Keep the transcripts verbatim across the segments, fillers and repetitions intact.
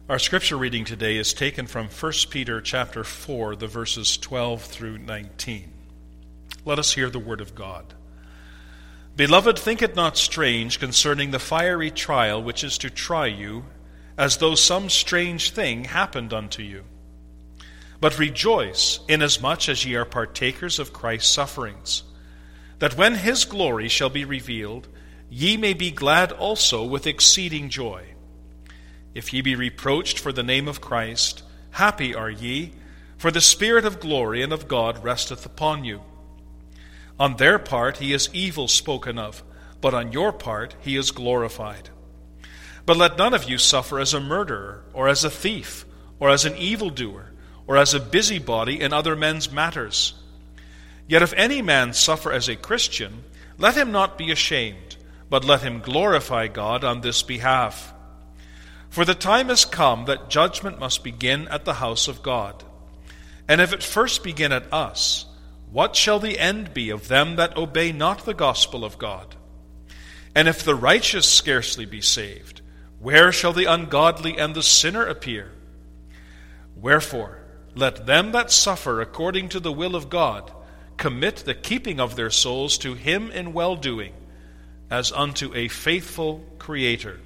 Our scripture reading today is taken from First Peter chapter four, the verses twelve through nineteen. Let us hear the word of God. Beloved, think it not strange concerning the fiery trial which is to try you, as though some strange thing happened unto you. But rejoice, inasmuch as ye are partakers of Christ's sufferings, that when his glory shall be revealed, ye may be glad also with exceeding joy. If ye be reproached for the name of Christ, happy are ye, for the Spirit of glory and of God resteth upon you. On their part he is evil spoken of, but on your part he is glorified. But let none of you suffer as a murderer, or as a thief, or as an evildoer, or as a busybody in other men's matters. Yet if any man suffer as a Christian, let him not be ashamed, but let him glorify God on this behalf. For the time is come that judgment must begin at the house of God. And if it first begin at us, what shall the end be of them that obey not the gospel of God? And if the righteous scarcely be saved, where shall the ungodly and the sinner appear? Wherefore, let them that suffer according to the will of God commit the keeping of their souls to him in well-doing, as unto a faithful Creator.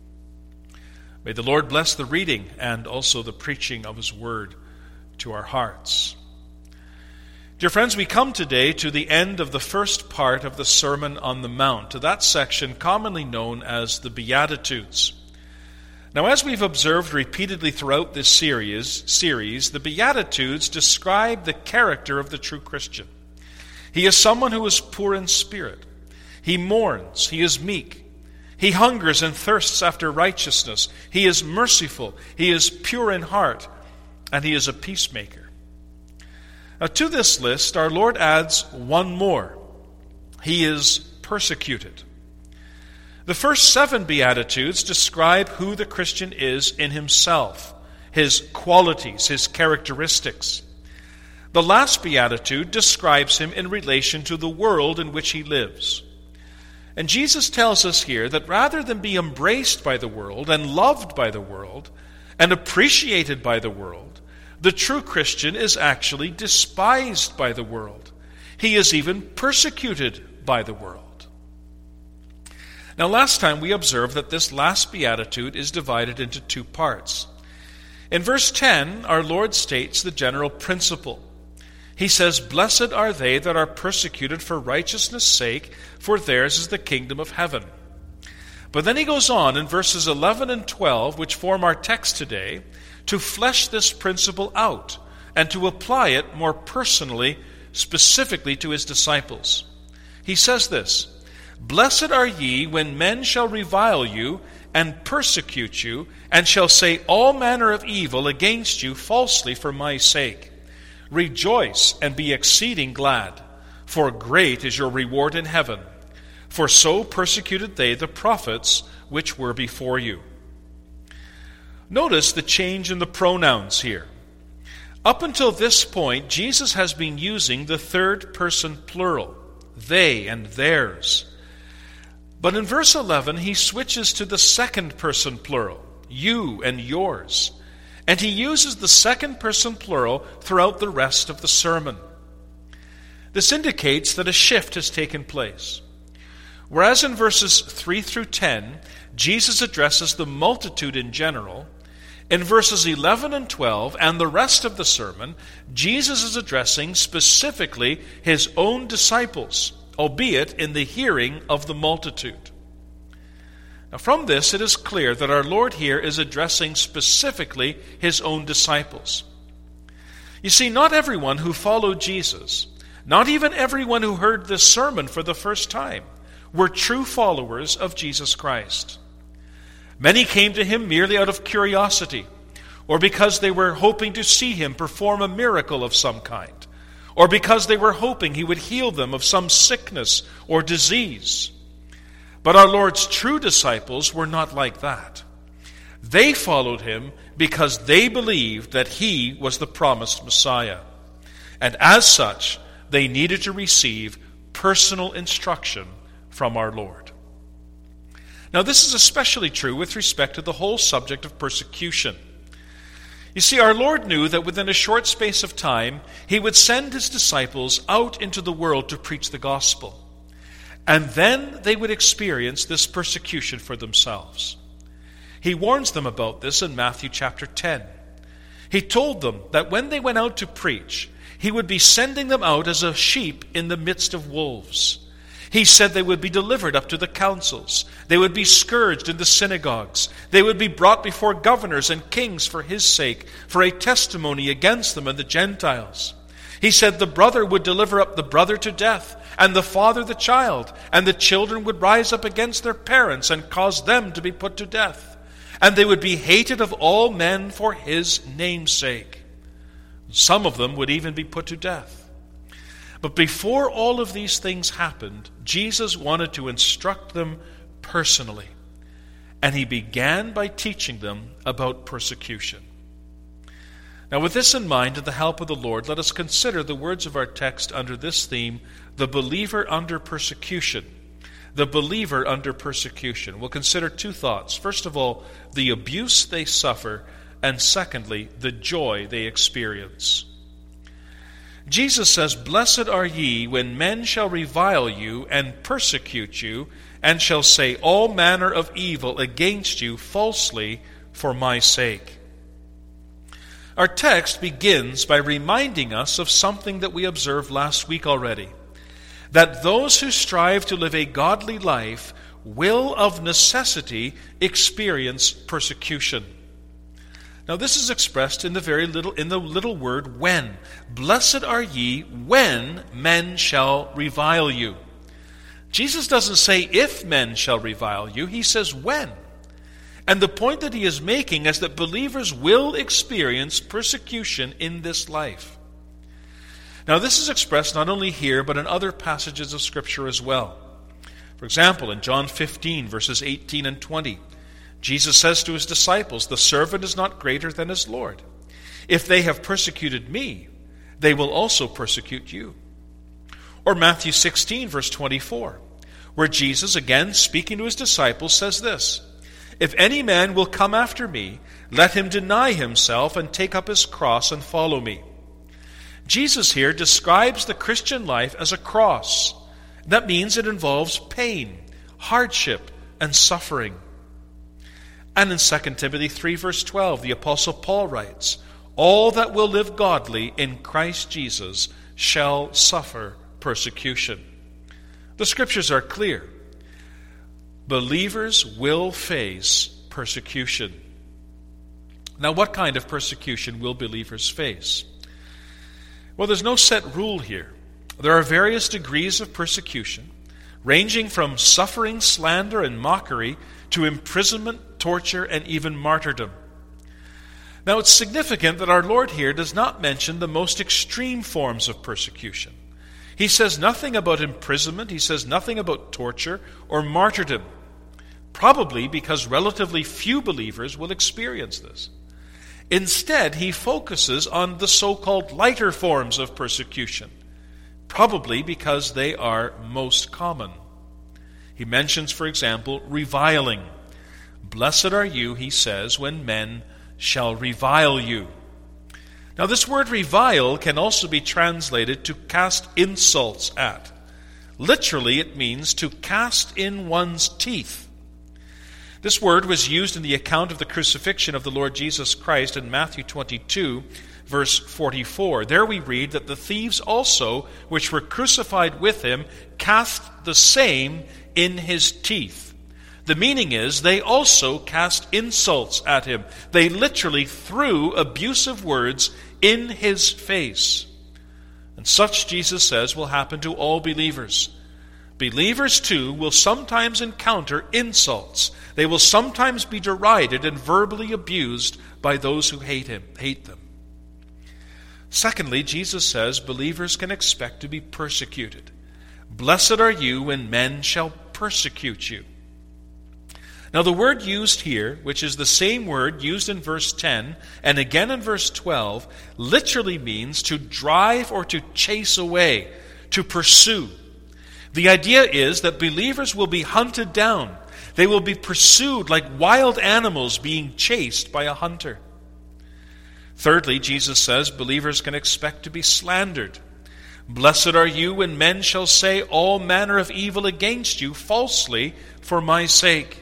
May the Lord bless the reading and also the preaching of his word to our hearts. Dear friends, we come today to the end of the first part of the Sermon on the Mount, to that section commonly known as the Beatitudes. Now, as we've observed repeatedly throughout this series, series, the Beatitudes describe the character of the true Christian. He is someone who is poor in spirit. He mourns. He is meek. He hungers and thirsts after righteousness. He is merciful. He is pure in heart. And he is a peacemaker. Now, to this list, our Lord adds one more. He is persecuted. The first seven Beatitudes describe who the Christian is in himself, his qualities, his characteristics. The last Beatitude describes him in relation to the world in which he lives. And Jesus tells us here that rather than be embraced by the world and loved by the world and appreciated by the world, the true Christian is actually despised by the world. He is even persecuted by the world. Now, last time we observed that this last beatitude is divided into two parts. In verse ten, our Lord states the general principle. He says, "Blessed are they that are persecuted for righteousness' sake, for theirs is the kingdom of heaven." But then he goes on in verses eleven and twelve, which form our text today, to flesh this principle out and to apply it more personally, specifically to his disciples. He says this, "Blessed are ye when men shall revile you and persecute you, and shall say all manner of evil against you falsely for my sake. Rejoice and be exceeding glad, for great is your reward in heaven. For so persecuted they the prophets which were before you." Notice the change in the pronouns here. Up until this point, Jesus has been using the third person plural, they and theirs. But in verse eleven, he switches to the second person plural, you and yours. And he uses the second person plural throughout the rest of the sermon. This indicates that a shift has taken place. Whereas in verses three through ten, Jesus addresses the multitude in general, in verses eleven and twelve and the rest of the sermon, Jesus is addressing specifically his own disciples, albeit in the hearing of the multitude. Now, from this, it is clear that our Lord here is addressing specifically his own disciples. You see, not everyone who followed Jesus, not even everyone who heard this sermon for the first time, were true followers of Jesus Christ. Many came to him merely out of curiosity, or because they were hoping to see him perform a miracle of some kind, or because they were hoping he would heal them of some sickness or disease. But our Lord's true disciples were not like that. They followed him because they believed that he was the promised Messiah. And as such, they needed to receive personal instruction from our Lord. Now, this is especially true with respect to the whole subject of persecution. You see, our Lord knew that within a short space of time, he would send his disciples out into the world to preach the gospel. And then they would experience this persecution for themselves. He warns them about this in Matthew chapter ten. He told them that when they went out to preach, he would be sending them out as a sheep in the midst of wolves. He said they would be delivered up to the councils. They would be scourged in the synagogues. They would be brought before governors and kings for his sake, for a testimony against them and the Gentiles. He said the brother would deliver up the brother to death, and the father the child, and the children would rise up against their parents and cause them to be put to death. And they would be hated of all men for his name's sake. Some of them would even be put to death. But before all of these things happened, Jesus wanted to instruct them personally. And he began by teaching them about persecution. Now, with this in mind and the help of the Lord, let us consider the words of our text under this theme, the believer under persecution. The believer under persecution. We'll consider two thoughts. First of all, the abuse they suffer, and secondly, the joy they experience. Jesus says, "Blessed are ye when men shall revile you and persecute you, and shall say all manner of evil against you falsely for my sake." Our text begins by reminding us of something that we observed last week already, that those who strive to live a godly life will of necessity experience persecution. Now this is expressed in the very little in the little word when. Blessed are ye when men shall revile you. Jesus doesn't say if men shall revile you, he says when. And the point that he is making is that believers will experience persecution in this life. Now this is expressed not only here but in other passages of Scripture as well. For example, in John fifteen, verses eighteen and twenty, Jesus says to his disciples, "The servant is not greater than his Lord. If they have persecuted me, they will also persecute you." Or Matthew sixteen, verse twenty-four, where Jesus, again speaking to his disciples, says this, "If any man will come after me, let him deny himself and take up his cross and follow me." Jesus here describes the Christian life as a cross. That means it involves pain, hardship, and suffering. And in Second Timothy three, verse twelve, the Apostle Paul writes, "All that will live godly in Christ Jesus shall suffer persecution." The Scriptures are clear. Believers will face persecution. Now, what kind of persecution will believers face? Well, there's no set rule here. There are various degrees of persecution, ranging from suffering, slander, and mockery to imprisonment, torture, and even martyrdom. Now, it's significant that our Lord here does not mention the most extreme forms of persecution. He says nothing about imprisonment, he says nothing about torture or martyrdom, probably because relatively few believers will experience this. Instead, he focuses on the so-called lighter forms of persecution, probably because they are most common. He mentions, for example, reviling. "Blessed are you," he says, "when men shall revile you." Now, this word revile can also be translated to cast insults at. Literally, it means to cast in one's teeth. This word was used in the account of the crucifixion of the Lord Jesus Christ in Matthew twenty-two, verse forty-four. There we read that the thieves also, which were crucified with him, cast the same in his teeth. The meaning is they also cast insults at him. They literally threw abusive words in his face. And such, Jesus says, will happen to all believers. Believers, too, will sometimes encounter insults. They will sometimes be derided and verbally abused by those who hate him, hate them. Secondly, Jesus says believers can expect to be persecuted. "Blessed are you when men shall persecute you." Now, the word used here, which is the same word used in verse ten and again in verse twelve, literally means to drive or to chase away, to pursue. The idea is that believers will be hunted down. They will be pursued like wild animals being chased by a hunter. Thirdly, Jesus says believers can expect to be slandered. Blessed are you when men shall say all manner of evil against you falsely for my sake.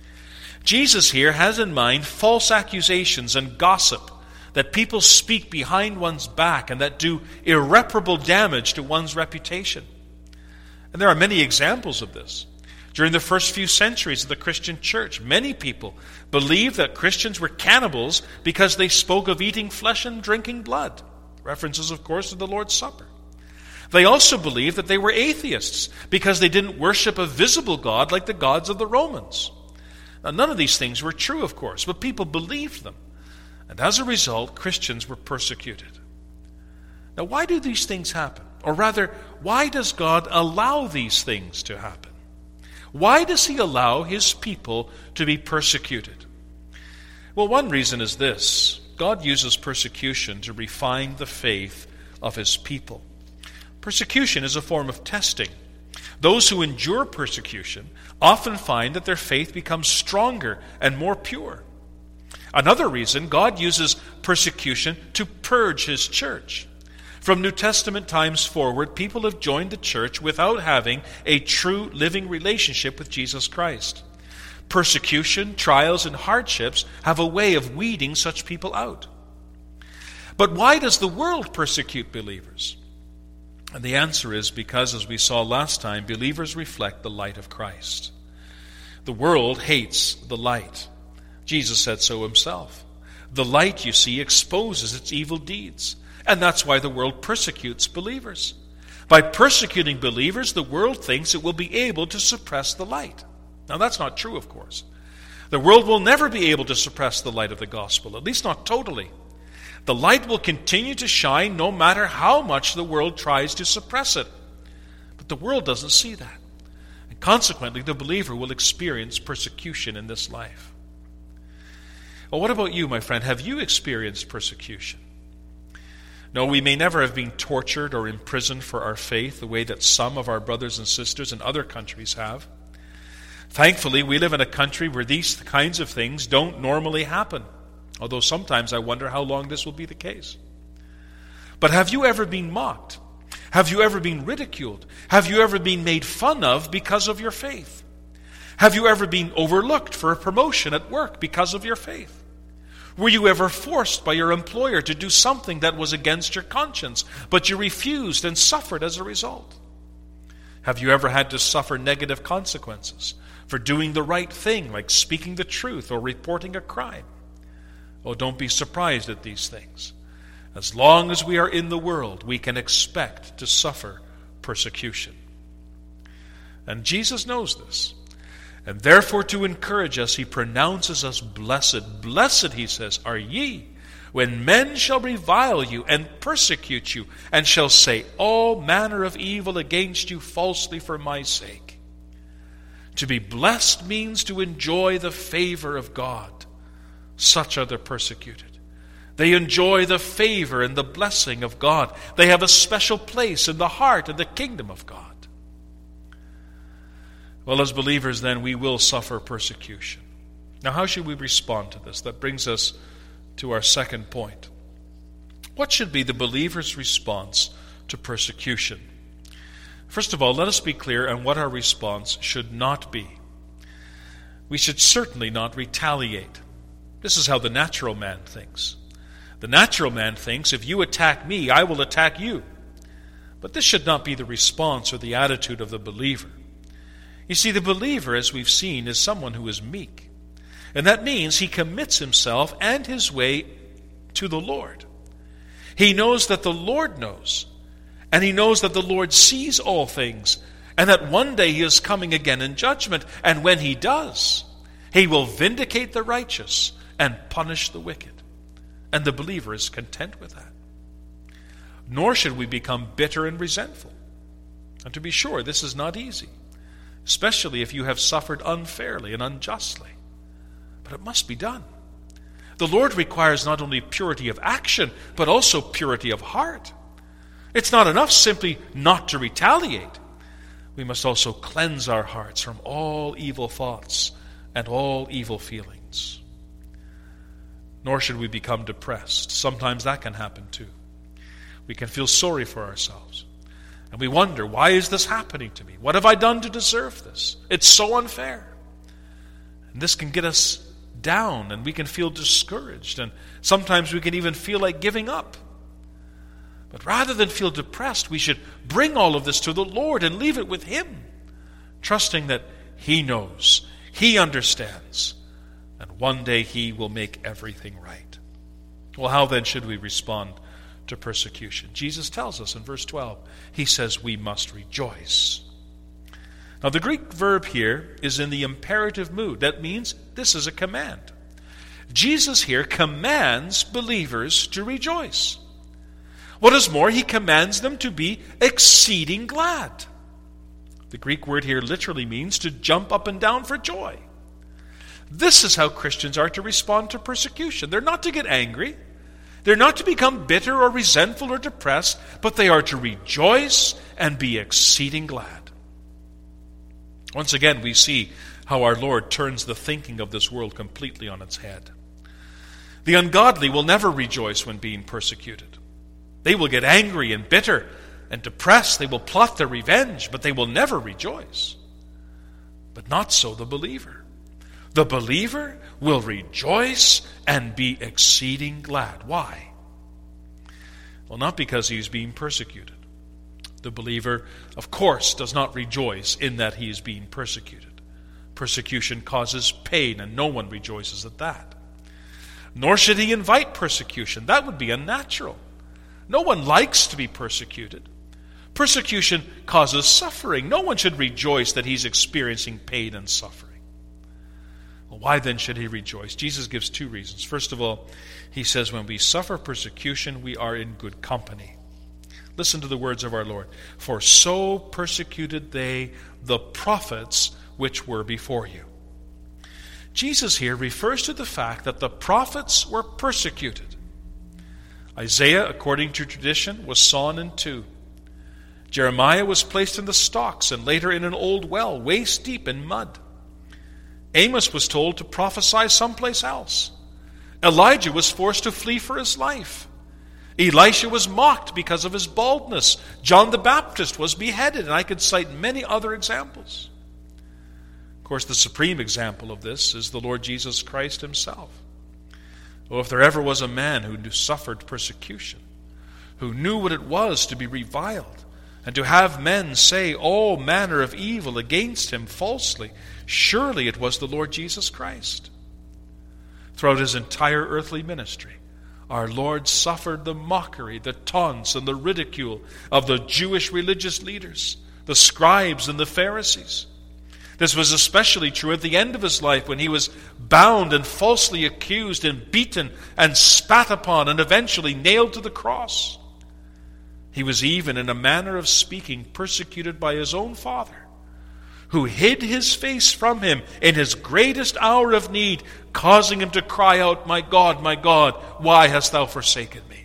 Jesus here has in mind false accusations and gossip that people speak behind one's back and that do irreparable damage to one's reputation. And there are many examples of this. During the first few centuries of the Christian church, many people believed that Christians were cannibals because they spoke of eating flesh and drinking blood. References, of course, to the Lord's Supper. They also believed that they were atheists because they didn't worship a visible God like the gods of the Romans. Now, none of these things were true, of course, but people believed them. And as a result, Christians were persecuted. Now, why do these things happen? Or rather, why does God allow these things to happen? Why does he allow his people to be persecuted? Well, one reason is this. God uses persecution to refine the faith of his people. Persecution is a form of testing. Those who endure persecution often find that their faith becomes stronger and more pure. Another reason, God uses persecution to purge his church. From New Testament times forward, people have joined the church without having a true living relationship with Jesus Christ. Persecution, trials, and hardships have a way of weeding such people out. But why does the world persecute believers? And the answer is because, as we saw last time, believers reflect the light of Christ. The world hates the light. Jesus said so himself. The light, you see, exposes its evil deeds. And that's why the world persecutes believers. By persecuting believers, the world thinks it will be able to suppress the light. Now, that's not true, of course. The world will never be able to suppress the light of the gospel, at least not totally. The light will continue to shine no matter how much the world tries to suppress it. But the world doesn't see that. And consequently, the believer will experience persecution in this life. Well, what about you, my friend? Have you experienced persecution? No, we may never have been tortured or imprisoned for our faith the way that some of our brothers and sisters in other countries have. Thankfully, we live in a country where these kinds of things don't normally happen, although sometimes I wonder how long this will be the case. But have you ever been mocked? Have you ever been ridiculed? Have you ever been made fun of because of your faith? Have you ever been overlooked for a promotion at work because of your faith? Were you ever forced by your employer to do something that was against your conscience, but you refused and suffered as a result? Have you ever had to suffer negative consequences for doing the right thing, like speaking the truth or reporting a crime? Oh, don't be surprised at these things. As long as we are in the world, we can expect to suffer persecution. And Jesus knows this. And therefore, to encourage us, he pronounces us blessed. Blessed, he says, are ye, when men shall revile you and persecute you, and shall say all manner of evil against you falsely for my sake. To be blessed means to enjoy the favor of God. Such are the persecuted. They enjoy the favor and the blessing of God. They have a special place in the heart of the kingdom of God. Well, as believers, then, we will suffer persecution. Now, how should we respond to this? That brings us to our second point. What should be the believer's response to persecution? First of all, let us be clear on what our response should not be. We should certainly not retaliate. This is how the natural man thinks. The natural man thinks, if you attack me, I will attack you. But this should not be the response or the attitude of the believer. You see, the believer, as we've seen, is someone who is meek. And that means he commits himself and his way to the Lord. He knows that the Lord knows. And he knows that the Lord sees all things. And that one day he is coming again in judgment. And when he does, he will vindicate the righteous and punish the wicked. And the believer is content with that. Nor should we become bitter and resentful. And to be sure, this is not easy, especially if you have suffered unfairly and unjustly. But it must be done. The Lord requires not only purity of action, but also purity of heart. It's not enough simply not to retaliate. We must also cleanse our hearts from all evil thoughts and all evil feelings. nor should we become depressed. Sometimes that can happen too. We can feel sorry for ourselves. And we wonder, why is this happening to me? What have I done to deserve this? It's so unfair. And this can get us down, and we can feel discouraged, and sometimes we can even feel like giving up. But rather than feel depressed, we should bring all of this to the Lord and leave it with Him, trusting that He knows, He understands, and one day He will make everything right. Well, how then should we respond to persecution? Jesus tells us in verse twelve, He says we must rejoice. Now the Greek verb here is in the imperative mood. That means this is a command. Jesus here commands believers to rejoice. What is more, He commands them to be exceeding glad. The Greek word here literally means to jump up and down for joy. This is how Christians are to respond to persecution. They're not to get angry. They're not to become bitter or resentful or depressed, but they are to rejoice and be exceeding glad. Once again, we see how our Lord turns the thinking of this world completely on its head. The ungodly will never rejoice when being persecuted. They will get angry and bitter and depressed. They will plot their revenge, but they will never rejoice. But not so the believer. The believer will rejoice and be exceeding glad. Why? Well, not because he is being persecuted. The believer, of course, does not rejoice in that he is being persecuted. Persecution causes pain, and no one rejoices at that. Nor should he invite persecution. That would be unnatural. No one likes to be persecuted. Persecution causes suffering. No one should rejoice that he's experiencing pain and suffering. Well, why then should he rejoice? Jesus gives two reasons. First of all, he says when we suffer persecution, we are in good company. Listen to the words of our Lord. For so persecuted they the prophets which were before you. Jesus here refers to the fact that the prophets were persecuted. Isaiah, according to tradition, was sawn in two. Jeremiah was placed in the stocks and later in an old well, waist deep in mud. Amos was told to prophesy someplace else. Elijah was forced to flee for his life. Elisha was mocked because of his baldness. John the Baptist was beheaded, and I could cite many other examples. Of course, the supreme example of this is the Lord Jesus Christ himself. Oh, if there ever was a man who suffered persecution, who knew what it was to be reviled, and to have men say all manner of evil against him falsely, surely it was the Lord Jesus Christ. Throughout his entire earthly ministry, our Lord suffered the mockery, the taunts, and the ridicule of the Jewish religious leaders, the scribes and the Pharisees. This was especially true at the end of his life when he was bound and falsely accused and beaten and spat upon and eventually nailed to the cross. He was even, in a manner of speaking, persecuted by his own Father, who hid his face from him in his greatest hour of need, causing him to cry out, "My God, my God, why hast thou forsaken me?"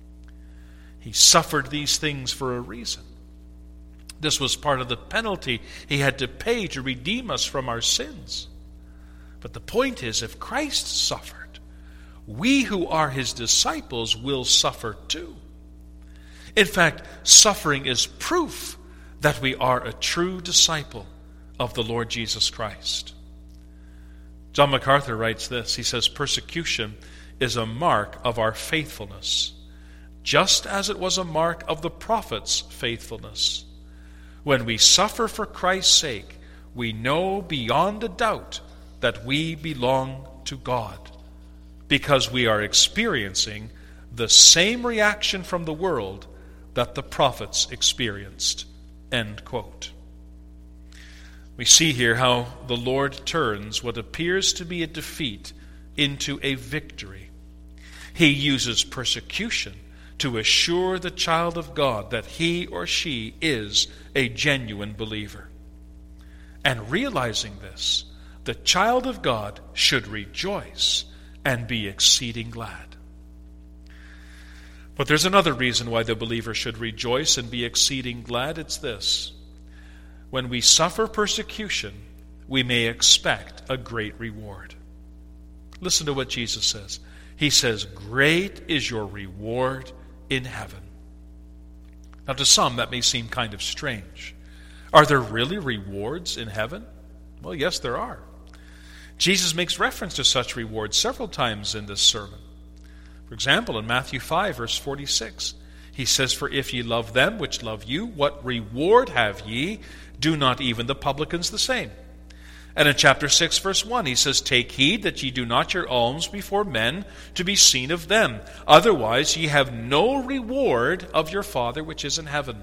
He suffered these things for a reason. This was part of the penalty he had to pay to redeem us from our sins. But the point is, if Christ suffered, we who are his disciples will suffer too. In fact, suffering is proof that we are a true disciple of the Lord Jesus Christ. John MacArthur writes this. He says, persecution is a mark of our faithfulness, just as it was a mark of the prophets' faithfulness. When we suffer for Christ's sake, we know beyond a doubt that we belong to God, because we are experiencing the same reaction from the world that the prophets experienced. End quote. We see here how the Lord turns what appears to be a defeat into a victory. He uses persecution to assure the child of God that he or she is a genuine believer. And realizing this, the child of God should rejoice and be exceeding glad. But there's another reason why the believer should rejoice and be exceeding glad. It's this. When we suffer persecution, we may expect a great reward. Listen to what Jesus says. He says, great is your reward in heaven. Now to some that may seem kind of strange. Are there really rewards in heaven? Well, yes, there are. Jesus makes reference to such rewards several times in this sermon. For example, in Matthew five, verse forty-six, he says, for if ye love them which love you, what reward have ye? Do not even the publicans the same? And in chapter six, verse one, he says, take heed that ye do not your alms before men to be seen of them. Otherwise ye have no reward of your Father which is in heaven.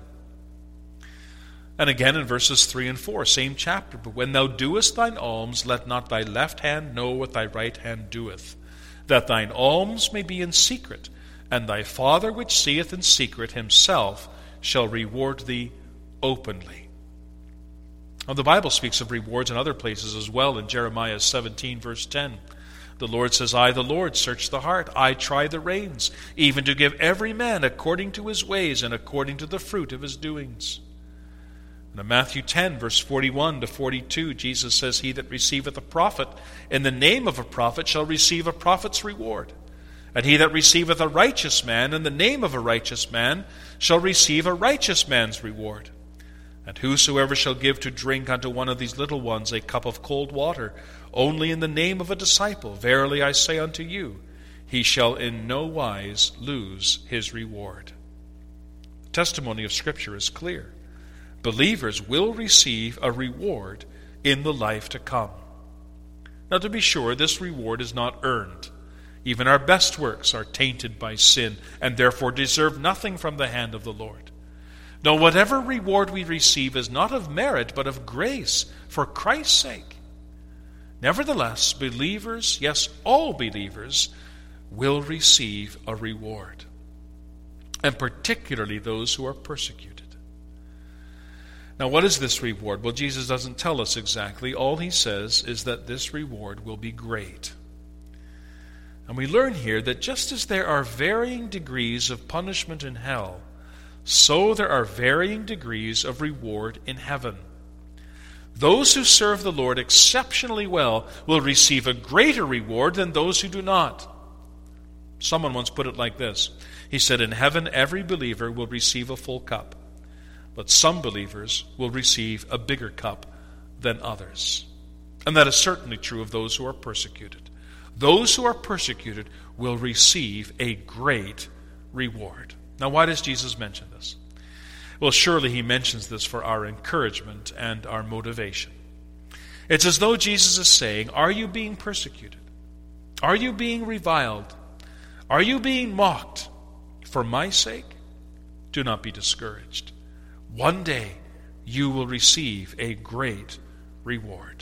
And again in verses three and four, same chapter, but when thou doest thine alms, let not thy left hand know what thy right hand doeth, that thine alms may be in secret, and thy Father which seeth in secret himself shall reward thee openly. Now, the Bible speaks of rewards in other places as well. In Jeremiah seventeen, verse ten, the Lord says, I, the Lord, search the heart. I try the reins, even to give every man according to his ways and according to the fruit of his doings. And in Matthew ten, verse forty-one to forty-two, Jesus says, he that receiveth a prophet in the name of a prophet shall receive a prophet's reward. And he that receiveth a righteous man in the name of a righteous man shall receive a righteous man's reward. And whosoever shall give to drink unto one of these little ones a cup of cold water, only in the name of a disciple, verily I say unto you, he shall in no wise lose his reward. The testimony of Scripture is clear. Believers will receive a reward in the life to come. Now, to be sure, this reward is not earned. Even our best works are tainted by sin and therefore deserve nothing from the hand of the Lord. No, whatever reward we receive is not of merit, but of grace, for Christ's sake. Nevertheless, believers, yes, all believers, will receive a reward, and particularly those who are persecuted. Now, what is this reward? Well, Jesus doesn't tell us exactly. All he says is that this reward will be great. And we learn here that just as there are varying degrees of punishment in hell, so there are varying degrees of reward in heaven. Those who serve the Lord exceptionally well will receive a greater reward than those who do not. Someone once put it like this. He said, in heaven every believer will receive a full cup, but some believers will receive a bigger cup than others. And that is certainly true of those who are persecuted. Those who are persecuted will receive a great reward. Now, why does Jesus mention this? Well, surely he mentions this for our encouragement and our motivation. It's as though Jesus is saying, are you being persecuted? Are you being reviled? Are you being mocked? For my sake, do not be discouraged. One day you will receive a great reward.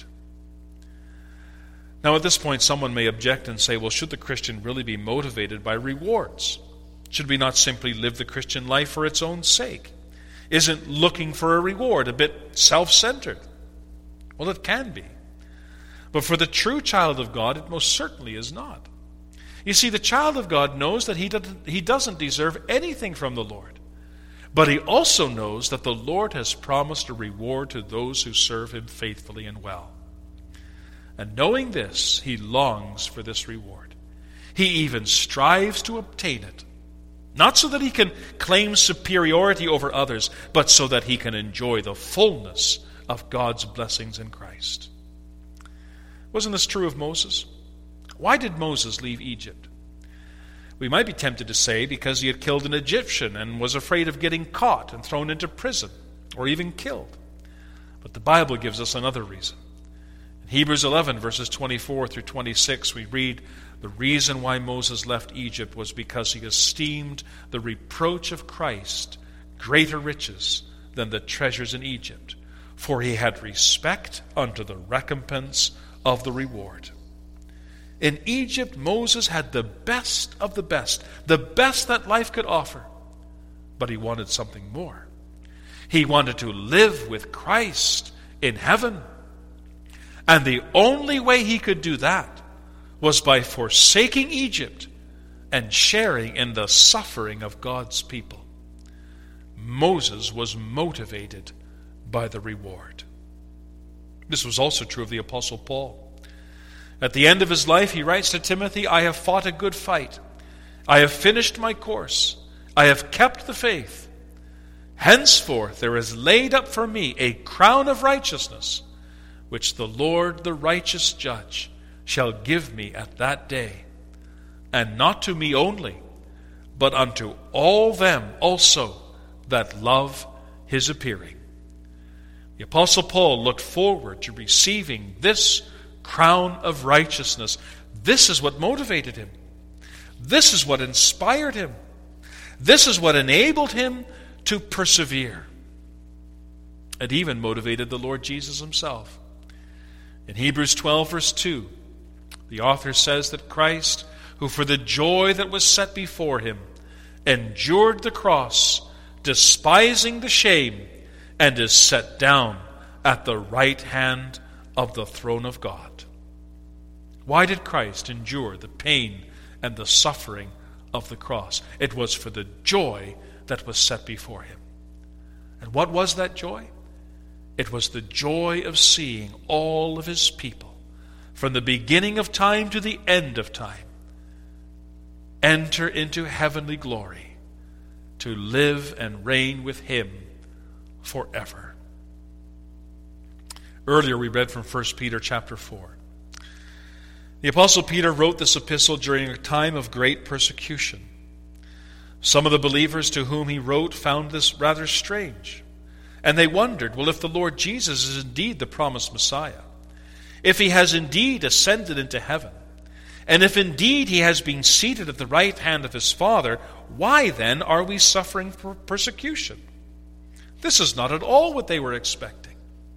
Now, at this point, someone may object and say, well, should the Christian really be motivated by rewards? Should we not simply live the Christian life for its own sake? Isn't looking for a reward a bit self-centered? Well, it can be. But for the true child of God, it most certainly is not. You see, the child of God knows that he doesn't, he doesn't deserve anything from the Lord. But he also knows that the Lord has promised a reward to those who serve him faithfully and well. And knowing this, he longs for this reward. He even strives to obtain it. Not so that he can claim superiority over others, but so that he can enjoy the fullness of God's blessings in Christ. Wasn't this true of Moses? Why did Moses leave Egypt? We might be tempted to say because he had killed an Egyptian and was afraid of getting caught and thrown into prison or even killed. But the Bible gives us another reason. In Hebrews eleven, verses twenty-four through twenty-six, we read, the reason why Moses left Egypt was because he esteemed the reproach of Christ greater riches than the treasures in Egypt, for he had respect unto the recompense of the reward. In Egypt, Moses had the best of the best, the best that life could offer, but he wanted something more. He wanted to live with Christ in heaven. And the only way he could do that was by forsaking Egypt and sharing in the suffering of God's people. Moses was motivated by the reward. This was also true of the Apostle Paul. At the end of his life, he writes to Timothy, I have fought a good fight. I have finished my course. I have kept the faith. Henceforth there is laid up for me a crown of righteousness, which the Lord, the righteous judge, shall give me at that day, and not to me only, but unto all them also that love his appearing. The Apostle Paul looked forward to receiving this crown of righteousness. This is what motivated him. This is what inspired him. This is what enabled him to persevere. It even motivated the Lord Jesus himself. In Hebrews twelve, verse two, the author says that Christ, who for the joy that was set before him, endured the cross, despising the shame, and is set down at the right hand of the throne of God. Why did Christ endure the pain and the suffering of the cross? It was for the joy that was set before him. And what was that joy? It was the joy of seeing all of his people, from the beginning of time to the end of time, enter into heavenly glory to live and reign with him forever. Earlier we read from First Peter chapter four. The Apostle Peter wrote this epistle during a time of great persecution. Some of the believers to whom he wrote found this rather strange, and they wondered, well, if the Lord Jesus is indeed the promised Messiah, if he has indeed ascended into heaven, and if indeed he has been seated at the right hand of his Father, why then are we suffering persecution? This is not at all what they were expecting.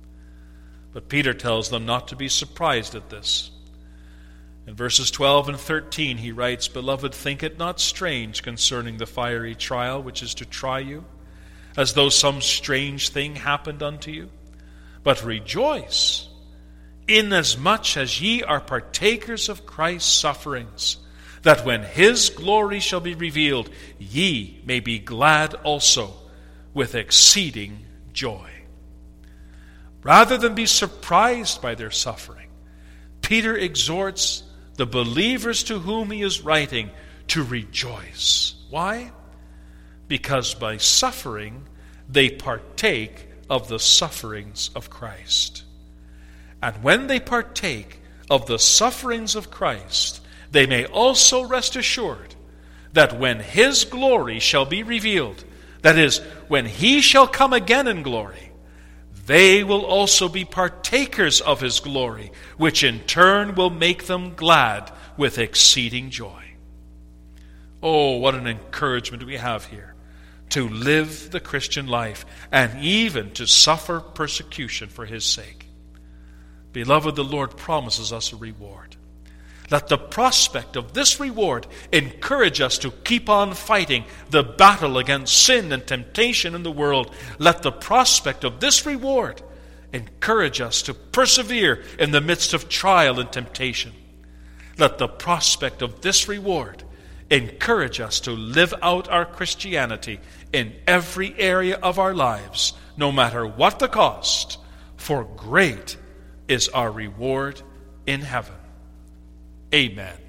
But Peter tells them not to be surprised at this. In verses twelve and thirteen he writes, Beloved, think it not strange concerning the fiery trial which is to try you, as though some strange thing happened unto you. But rejoice, inasmuch as ye are partakers of Christ's sufferings, that when his glory shall be revealed, ye may be glad also with exceeding joy. Rather than be surprised by their suffering, Peter exhorts the believers to whom he is writing to rejoice. Why? Because by suffering, they partake of the sufferings of Christ. And when they partake of the sufferings of Christ, they may also rest assured that when his glory shall be revealed, that is, when he shall come again in glory, they will also be partakers of his glory, which in turn will make them glad with exceeding joy. Oh, what an encouragement we have here to live the Christian life and even to suffer persecution for his sake. Beloved, the Lord promises us a reward. Let the prospect of this reward encourage us to keep on fighting the battle against sin and temptation in the world. Let the prospect of this reward encourage us to persevere in the midst of trial and temptation. Let the prospect of this reward encourage us to live out our Christianity in every area of our lives, no matter what the cost, for great is our reward in heaven. Amen.